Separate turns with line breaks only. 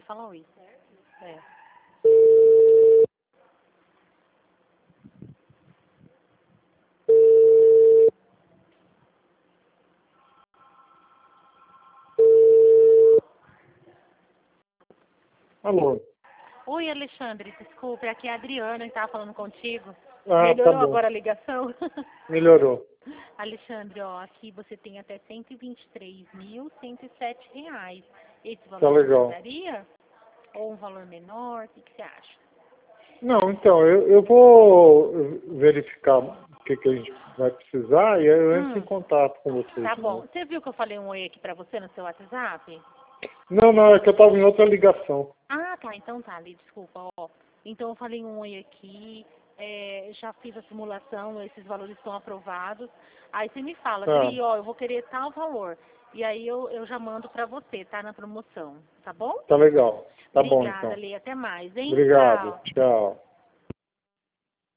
oi, fala oi. É.
Alô?
Oi, Alexandre, desculpe, aqui é a Adriana que estava falando contigo.
Ah,
Melhorou
tá bom.
agora a ligação?
Melhorou.
Alexandre, ó, aqui você tem até R$ 123.107. Esse
Tá
valor
legal.
você daria? Ou um valor menor? O que você acha?
Não, então, eu vou verificar o que a gente vai precisar e aí eu entro em contato com vocês.
Tá
de
bom.
novo.
Você viu que eu falei um oi aqui pra você no seu WhatsApp?
Não, é que eu estava em outra ligação.
Ah, tá. Então tá, ali, desculpa, ó. Então eu falei um oi aqui, já fiz a simulação, esses valores estão aprovados. Aí você me fala,
Tá,
Dri, ó, eu vou querer tal valor. E aí eu já mando pra você, tá? Na promoção, tá bom?
tá legal. Tá bom,
Obrigada,
então.
Lê. Até mais, hein?
Obrigado.
Tchau.
Tchau.